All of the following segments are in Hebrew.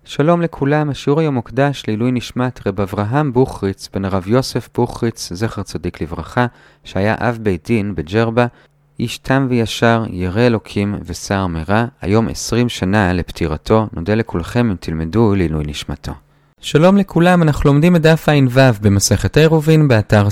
שלום לכולם, השיעור היום מוקדש לעילוי נשמת רב אברהם בוכריץ בן הרב יוסף בוכריץ, זכר צדיק לברכה, שהיה אב בית דין בג'רבה, איש תם וישר, ירא אלוקים ושר מרע, היום 20 שנה לפטירתו. נודה לכולכם אם תלמדו לעילוי נשמתו. שלום לכולם, אנחנו לומדים את דף ע"ו במסכת עירובין באתר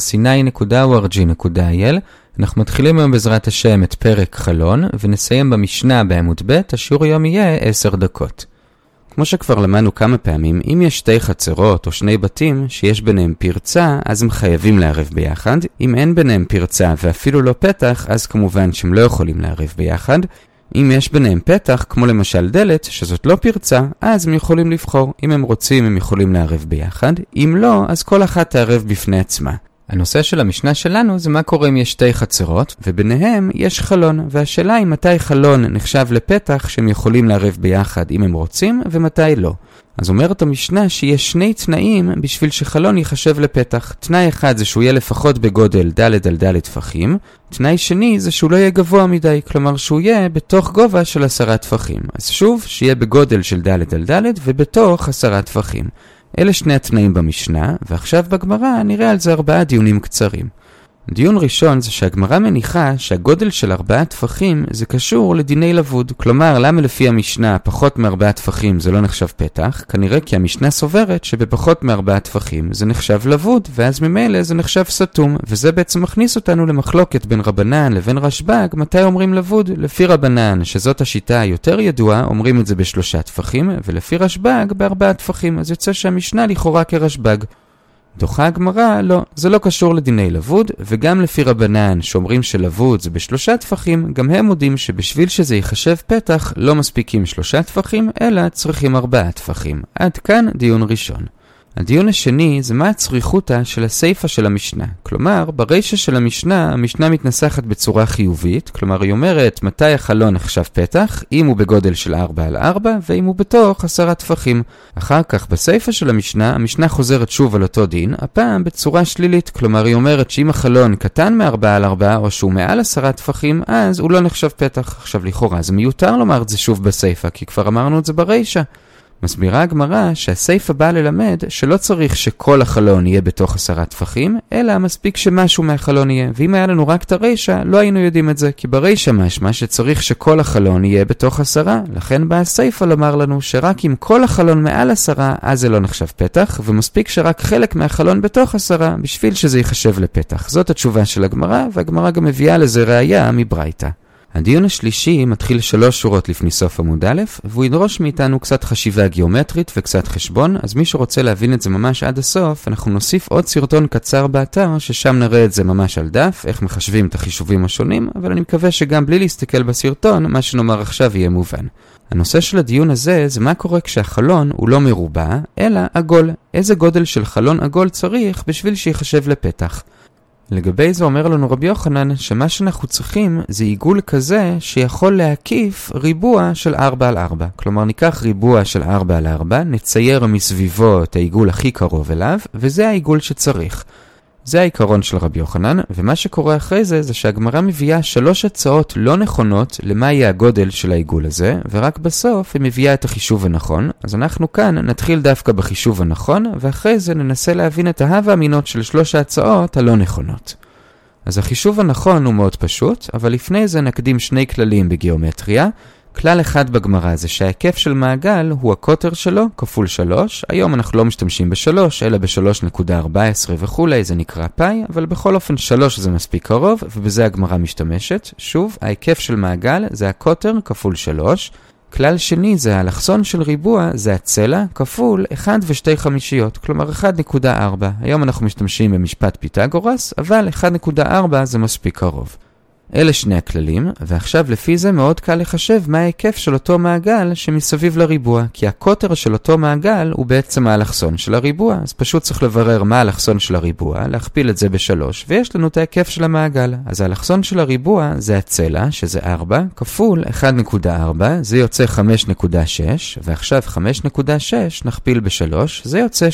sinai.org.il. אנחנו מתחילים היום בעזרת השם את פרק חלון ונסיים במשנה בעמוד ב'. השיעור היום יהיה 10 דקות. כמו שכבר למדנו כמה פעמים, אם יש שתי חצרות או שני בתים שיש ביניהם פרצה, אז הם חייבים לערב ביחד. אם אין ביניהם פרצה ואפילו לא פתח, אז כמובן שהם לא יכולים לערב ביחד. אם יש ביניהם פתח, כמו למשל דלת, שזאת לא פרצה, אז הם יכולים לבחור. אם הם רוצים, הם יכולים לערב ביחד. אם לא, אז כל אחת תערב בפני עצמה. הנושא של המשנה שלנו זה מה קורה אם יש שתי חצרות, וביניהם יש חלון, והשאלה היא מתי חלון נחשב לפתח שהם יכולים לערב ביחד אם הם רוצים, ומתי לא. אז אומרת המשנה שיש שני תנאים בשביל שחלון יחשב לפתח. תנאי אחד זה שהוא יהיה לפחות בגודל ד' על ד' טפחים. תנאי שני זה שהוא לא יהיה גבוה מדי, כלומר שהוא יהיה בתוך גובה של 10 טפחים. אז שוב, שיהיה בגודל של ד' על ד' ובתוך 10 טפחים. אלה שני התנאים במשנה, ועכשיו בגמרא נראה על זה 4 דיונים קצרים. דיון ראשון זה שהגמרא מניחה שהגודל של 4 טפחים זה קשור לדיני לבוד. כלומר, למה לפי המשנה פחות מ4 טפחים זה לא נחשב פתח? כנראה כי המשנה סוברת שבפחות מ4 טפחים זה נחשב לבוד, ואז ממילא זה נחשב סתום, וזה בעצם מכניס אותנו למחלוקת בין רבנן לבין רשב"ג מתי אומרים לבוד. לפי רבנן, שזאת השיטה היותר ידועה, אומרים את זה ב3 טפחים, ולפי רשב"ג ב4 טפחים, אז יוצא שהמשנה לכאורה כרשב"ג. דוחה הגמרא, לא, זה לא קשור לדיני לבוד, וגם לפי רבנן שאומרים שלבוד זה ב3 טפחים, גם הם מודים שבשביל שזה ייחשב פתח לא מספיקים 3 טפחים, אלא צריכים 4 טפחים. עד כאן דיון ראשון. הדיון השני זה מה הצריכותה של הסיפה של המשנה. כלומר, ברישה של המשנה מתנסחת בצורה חיובית, כלומר היא אומרת מתי החלון נחשב פתח, אם הוא בגודל של 4 על 4 ואם הוא בתוך 10 טפחים. אחר כך בסיפה של המשנה חוזרת שוב על אותו דין, הפעם בצורה שלילית, כלומר היא אומרת שאם החלון קטן מ4 על 4 או שהוא מעל 10 טפחים, אז הוא לא נחשב פתח. עכשיו לכאורה זה מיותר לומר את זה שוב בסיפה, כי כבר אמרנו את זה ברישה. מסבירה הגמרא שהסיפה באה ללמד שלא צריך שכל החלון יהיה בתוך 10 טפחים, אלא מספיק שמשהו מהחלון יהיה. ואם היה לנו רק את הרישה, לא היינו יודעים את זה, כי ברישה משמע שצריך שכל החלון יהיה בתוך 10. לכן באה הסיפה לומר לנו שרק אם כל החלון מעל 10, אז זה לא נחשב פתח, ומספיק שרק חלק מהחלון בתוך 10, בשביל שזה ייחשב לפתח. זאת התשובה של הגמרא, והגמרא גם מביאה לזה ראיה מברייתא. הדיון השלישי מתחיל 3 שורות לפני סוף עמוד א', והוא ידרוש מאיתנו קצת חשיבה גיאומטרית וקצת חשבון, אז מי שרוצה להבין את זה ממש עד הסוף, אנחנו נוסיף עוד סרטון קצר באתר, ששם נראה את זה ממש על דף, איך מחשבים את החישובים השונים, אבל אני מקווה שגם בלי להסתכל בסרטון, מה שנאמר עכשיו יהיה מובן. הנושא של הדיון הזה זה מה קורה כשהחלון הוא לא מרובע, אלא עגול. איזה גודל של חלון עגול צריך בשביל שיחשב לפתח? לגבי זה אומר לנו רבי יוחנן שמה שאנחנו צריכים זה עיגול כזה שיכול להקיף ריבוע של 4 על 4. כלומר ניקח ריבוע של 4 על 4, נצייר מסביבו את העיגול הכי קרוב אליו, וזה העיגול שצריך. זה העיקרון של רבי יוחנן, ומה שקורה אחרי זה זה שהגמרא מביאה 3 הצעות לא נכונות למה יהיה הגודל של העיגול הזה, ורק בסוף היא מביאה את החישוב הנכון. אז אנחנו כאן נתחיל דווקא בחישוב הנכון, ואחרי זה ננסה להבין את ההווה אמינות של 3 ההצעות הלא נכונות. אז החישוב הנכון הוא מאוד פשוט, אבל לפני זה נקדים 2 כללים בגיאומטריה. כלל אחד בגמרא זה שההיקף של מעגל הוא הקוטר שלו כפול 3. היום אנחנו לא משתמשים ב3, אלא ב3.14 וכולי, זה נקרא פאי, אבל בכל אופן 3 זה מספיק קרוב, ובזה הגמרא משתמשת. שוב, ההיקף של מעגל זה הקוטר כפול 3. כלל שני זה האלכסון של ריבוע, זה הצלע כפול 1 ו2/5, כלומר 1.4. היום אנחנו משתמשים במשפט פיתגורס, אבל 1.4 זה מספיק קרוב. אלה 2 הכללים, ועכשיו לפי זה מאוד קל לחשב מה ההיקף של אותו מעגל שמסביב לריבוע, כי הקוטר של אותו מעגל הוא בעצם האלכסון של הריבוע, אז פשוט צריך לברר מה האלכסון של הריבוע, להכפיל את זה ב3, ויש לנו את ההיקף של המעגל. אז האלכסון של הריבוע זה הצלע, שזה 4, כפול 1.4, זה יוצא 5.6, ועכשיו 5.6 נכפיל ב3, זה יוצא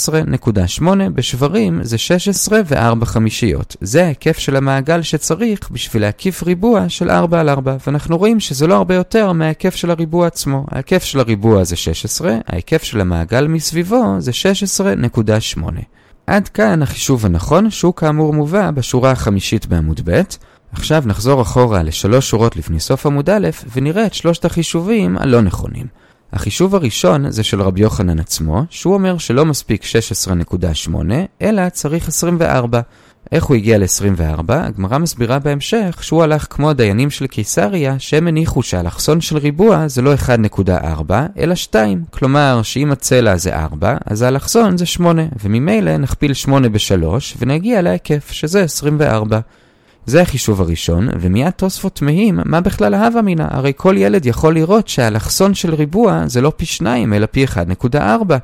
16.8, בשברים זה 16 ו4/5. זה ההיקף של המעגל שצריך בשביל להקיף ריבוע של 4 על 4, ואנחנו רואים שזה לא הרבה יותר מההיקף של הריבוע עצמו. ההיקף של הריבוע זה 16, ההיקף של המעגל מסביבו זה 16.8. עד כאן החישוב הנכון, שהוא כאמור מובא בשורה החמישית בעמוד ב'. עכשיו נחזור אחורה לשלוש שורות לפני סוף עמוד א', ונראה את שלושת החישובים הלא נכונים. החישוב הראשון זה של רבי יוחנן עצמו, שהוא אומר שלא מספיק 16.8, אלא צריך 24. איך הוא הגיע ל-24? הגמרא מסבירה בהמשך שהוא הלך כמו הדיינים של קיסריה, שהם הניחו שהאלכסון של ריבוע זה לא 1.4, אלא 2. כלומר, שאם הצלע זה 4, אז האלכסון זה 8, וממילא נכפיל 8 ב-3, ונגיע להיקף, שזה 24. זה החישוב הראשון, ומיד תוספות תמהים מה בכלל ההווה מינה. הרי כל ילד יכול לראות שהאלכסון של ריבוע זה לא פי 2, אלא פי 1.4.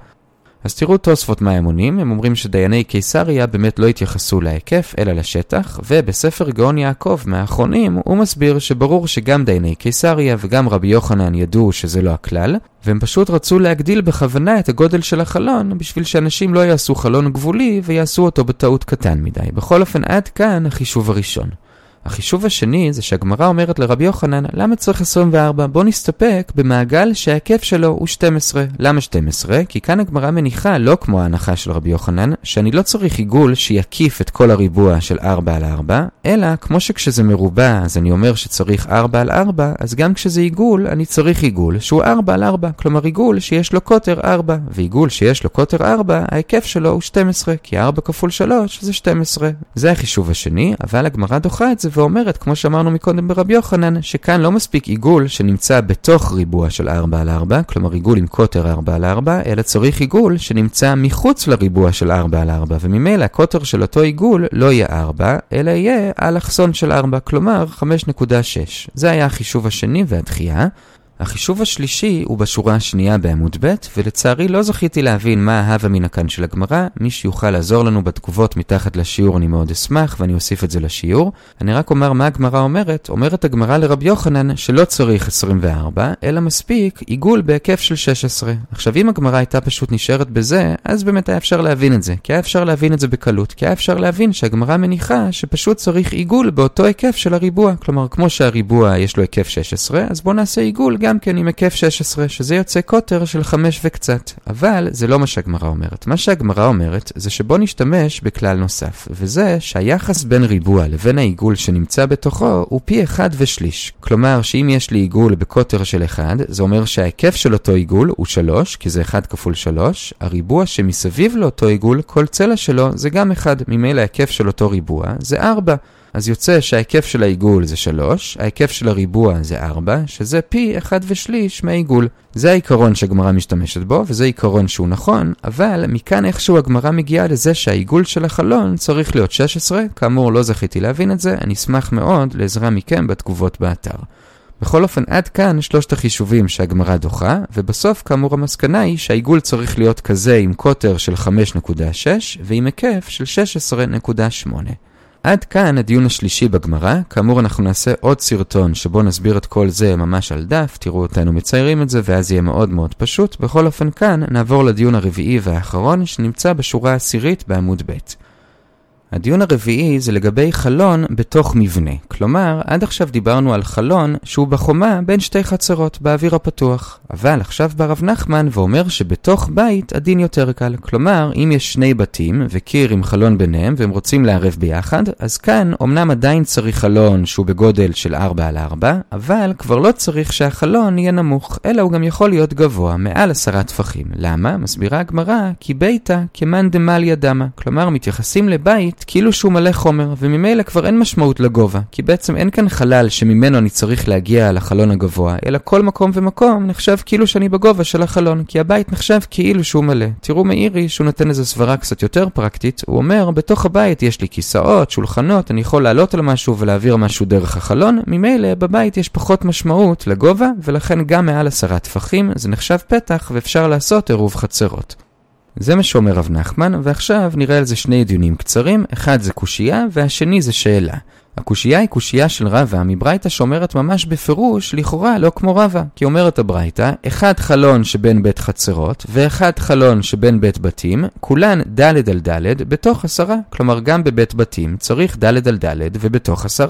אז תראו תוספות מה הם עונים. הם אומרים שדייני קיסריה באמת לא התייחסו להיקף, אלא לשטח, ובספר גאון יעקב מהאחרונים הוא מסביר שברור שגם דייני קיסריה וגם רבי יוחנן ידעו שזה לא הכלל, והם פשוט רצו להגדיל בכוונה את הגודל של החלון, בשביל שאנשים לא יעשו חלון גבולי ויעשו אותו בטעות קטן מדי. בכל אופן, עד כאן החישוב הראשון. החישוב השני זה שהגמרא אומרת לרבי יוחנן, למה צריך 24? בוא נסתפק במעגל שההיקף שלו הוא 12. למה 12? כי כאן הגמרא מניחה, לא כמו ההנחה של רבי יוחנן, שאני לא צריך עיגול שיקיף את כל הריבוע של 4 על 4, אלא כמו שכשזה מרובע אז אני אומר שצריך 4 על 4, אז גם כשזה עיגול אני צריך עיגול שהוא 4 על 4, כלומר עיגול שיש לו קוטר 4, ועיגול שיש לו קוטר 4, ההיקף שלו הוא 12, כי 4 כפול 3 זה 12. זה החישוב השני, אבל הגמרא דוחה את זה ואומרת, כמו שאמרנו מקודם ברבי יוחנן, שכאן לא מספיק עיגול שנמצא בתוך ריבוע של 4 על 4, כלומר עיגול עם קוטר 4 על 4, אלא צריך עיגול שנמצא מחוץ לריבוע של 4 על 4, וממילא הקוטר של אותו עיגול לא יהיה 4, אלא יהיה האלכסון של 4, כלומר 5.6. זה היה החישוב השני והדחייה. החישוב השלישי הוא בשורה השנייה בעמוד ב', ולצערי לא זכיתי להבין מה ההווה מן הכאן של הגמרא. מי שיוכל לעזור לנו בתגובות מתחת לשיעור אני מאוד אשמח, ואני אוסיף את זה לשיעור. אני רק אומר מה הגמרא אומרת. אומרת הגמרא לרבי יוחנן שלא צריך 24, אלא מספיק עיגול בהיקף של 16. עכשיו אם הגמרא הייתה פשוט נשארת בזה, אז באמת היה אפשר להבין את זה, כי היה אפשר להבין את זה בקלות, כי היה אפשר להבין שהגמרא מניחה שפשוט צריך עיגול באותו היקף של הריבוע. כלומר, כמו שהריבוע יש לו היקף 16, אז בוא נעשה עיגול גם כן עם היקף 16, שזה יוצא קוטר של 5 וקצת. אבל זה לא מה שהגמרא אומרת. מה שהגמרא אומרת זה שבוא נשתמש בכלל נוסף, וזה שהיחס בין ריבוע לבין העיגול שנמצא בתוכו הוא פי 1 ושליש. כלומר, שאם יש לי עיגול בקוטר של 1, זה אומר שההיקף של אותו עיגול הוא 3, כי זה 1 כפול 3. הריבוע שמסביב לאותו עיגול, כל צלע שלו זה גם 1. ממילא ההיקף של אותו ריבוע זה 4. אז יוצא שההיקף של העיגול זה 3, ההיקף של הריבוע זה 4, שזה פי 1 ושליש מהעיגול. זה העיקרון שהגמרא משתמשת בו, וזה עיקרון שהוא נכון, אבל מכאן איכשהו הגמרא מגיעה לזה שהעיגול של החלון צריך להיות 16, כאמור לא זכיתי להבין את זה, אני אשמח מאוד לעזרה מכם בתגובות באתר. בכל אופן, עד כאן שלושת החישובים שהגמרא דוחה, ובסוף כאמור המסקנה היא שהעיגול צריך להיות כזה עם קוטר של 5.6 ועם היקף של 16.8. עד כאן הדיון השלישי בגמרא. כאמור אנחנו נעשה עוד סרטון שבו נסביר את כל זה ממש על דף, תראו אותנו מציירים את זה ואז יהיה מאוד מאוד פשוט. בכל אופן כאן נעבור לדיון הרביעי והאחרון שנמצא בשורה העשירית בעמוד ב'. הדיון הרביעי זה לגבי חלון בתוך מבנה. כלומר, עד עכשיו דיברנו על חלון שהוא בחומה בין שתי חצרות באוויר הפתוח. אבל עכשיו בא רב נחמן ואומר שבתוך בית הדין יותר קל. כלומר, אם יש שני בתים וקיר עם חלון ביניהם והם רוצים לערב ביחד, אז כאן אמנם עדיין צריך חלון שהוא בגודל של 4 על 4, אבל כבר לא צריך שהחלון יהיה נמוך, אלא הוא גם יכול להיות גבוה, מעל 10 טפחים. למה? מסבירה הגמרא, כי ביתה כמאן דמליא דמה. כלומר, מתייחסים לבית כאילו שהוא מלא חומר, וממילא כבר אין משמעות לגובה, כי בעצם אין כאן חלל שממנו אני צריך להגיע לחלון הגבוה, אלא כל מקום ומקום נחשב כאילו שאני בגובה של החלון, כי הבית נחשב כאילו שהוא מלא. תראו מאירי שהוא נותן איזו סברה קצת יותר פרקטית, הוא אומר, בתוך הבית יש לי כיסאות, שולחנות, אני יכול לעלות על משהו ולהעביר משהו דרך החלון, ממילא בבית יש פחות משמעות לגובה, ולכן גם מעל 10 טפחים זה נחשב פתח ואפשר לעשות עירוב חצרות. זה מה שאומר רב נחמן, ועכשיו נראה על זה שני דיונים קצרים, אחד זה קושייה והשני זה שאלה. הקושייה היא קושייה של רבא מברייתא שאומרת ממש בפירוש, לכאורה לא כמו רבא, כי אומרת הברייתא, אחד חלון שבין בית חצרות ואחד חלון שבין בית בתים, כולן ד' על ד' בתוך 10, כלומר גם בבית בתים צריך ד' על ד' ובתוך 10.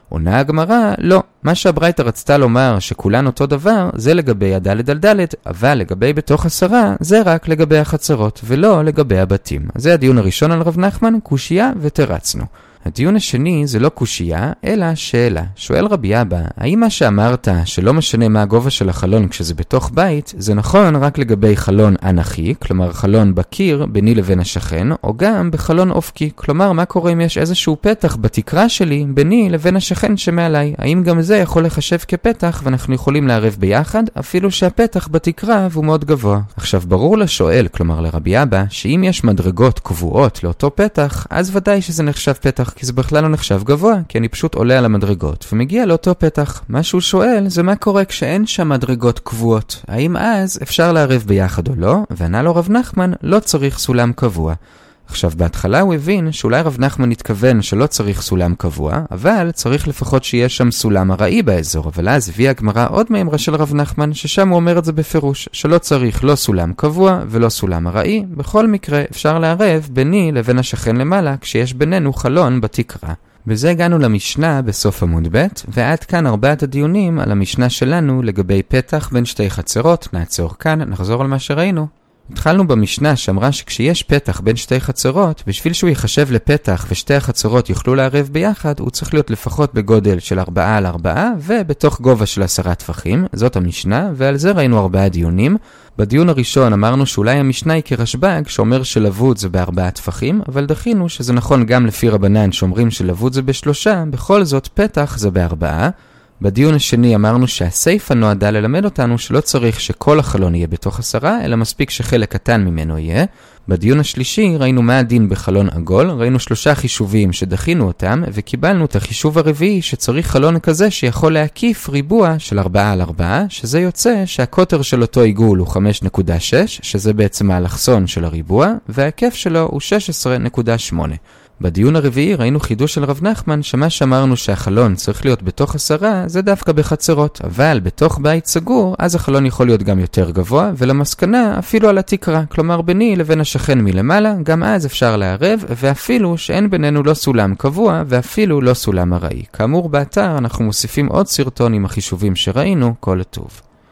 עונה הגמרא, לא. מה שהברייתא רצתה לומר שכולן אותו דבר, זה לגבי הדלת על דלת, אבל לגבי בתוך 10, זה רק לגבי החצרות, ולא לגבי הבתים. זה הדיון הראשון על רב נחמן, קושיה ותרצנו. הדיון השני זה לא קושייה, אלא שאלה. שואל רבי אבא, האם מה שאמרת שלא משנה מה הגובה של החלון כשזה בתוך בית, זה נכון רק לגבי חלון אנכי, כלומר חלון בקיר ביני לבין השכן, או גם בחלון אופקי, כלומר מה קורה אם יש איזשהו פתח בתקרה שלי ביני לבין השכן שמעליי? האם גם זה יכול לחשב כפתח ואנחנו יכולים לערב ביחד, אפילו שהפתח בתקרה והוא מאוד גבוה? עכשיו ברור לשואל, כלומר לרבי אבא, שאם יש מדרגות קבועות לאותו פתח, אז ודאי שזה נחשב פתח, כי זה בכלל לא נחשב גבוה, כי אני פשוט עולה על המדרגות ומגיע לאותו פתח. מה שהוא שואל זה מה קורה כשאין שם מדרגות קבועות. האם אז אפשר לערב ביחד או לא? וענה לו רב נחמן, לא צריך סולם קבוע. עכשיו בהתחלה הוא הבין שאולי רב נחמן התכוון שלא צריך סולם קבוע, אבל צריך לפחות שיש שם סולם ארעי באזור. אבל אז הביא הגמרא עוד מאמרה של רב נחמן, ששם הוא אומר את זה בפירוש, שלא צריך לא סולם קבוע ולא סולם ארעי. בכל מקרה אפשר לערב ביני לבין השכן למעלה כשיש בינינו חלון בתקרה. בזה הגענו למשנה בסוף עמוד ב', ועד כאן 4 הדיונים על המשנה שלנו לגבי פתח בין שתי חצרות. נעצור כאן, נחזור על מה שראינו. התחלנו במשנה שאמרה שכשיש פתח בין שתי חצרות, בשביל שהוא יחשב לפתח ושתי החצרות יוכלו לערב ביחד, הוא צריך להיות לפחות בגודל של 4 על 4 ובתוך גובה של 10 טפחים. זאת המשנה, ועל זה ראינו 4 דיונים. בדיון הראשון אמרנו שאולי המשנה היא כרשב"ג שאומר שלבוד זה ב4 טפחים, אבל דחינו שזה נכון גם לפי רבנן שאומרים שלבוד זה ב3, בכל זאת פתח זה ב4. בדיון השני אמרנו שהסייפה נועדה ללמד אותנו שלא צריך שכל החלון יהיה בתוך 10, אלא מספיק שחלק קטן ממנו יהיה. בדיון השלישי ראינו מה הדין בחלון עגול, ראינו 3 חישובים שדחינו אותם, וקיבלנו את החישוב הרביעי שצריך חלון כזה שיכול להקיף ריבוע של 4 על 4, שזה יוצא שהקוטר של אותו עיגול הוא 5.6, שזה בעצם האלכסון של הריבוע, וההיקף שלו הוא 16.8. בדיון הרביעי ראינו חידוש של רב נחמן שמה שאמרנו שהחלון צריך להיות בתוך 10 זה דווקא בחצרות, אבל בתוך בית סגור אז החלון יכול להיות גם יותר גבוה, ולמסקנה אפילו על התקרה, כלומר ביני לבין השכן מלמעלה, גם אז אפשר לערב, ואפילו שאין בינינו לא סולם קבוע ואפילו לא סולם ארעי. כאמור באתר אנחנו מוסיפים עוד סרטון עם החישובים שראינו. כל הטוב.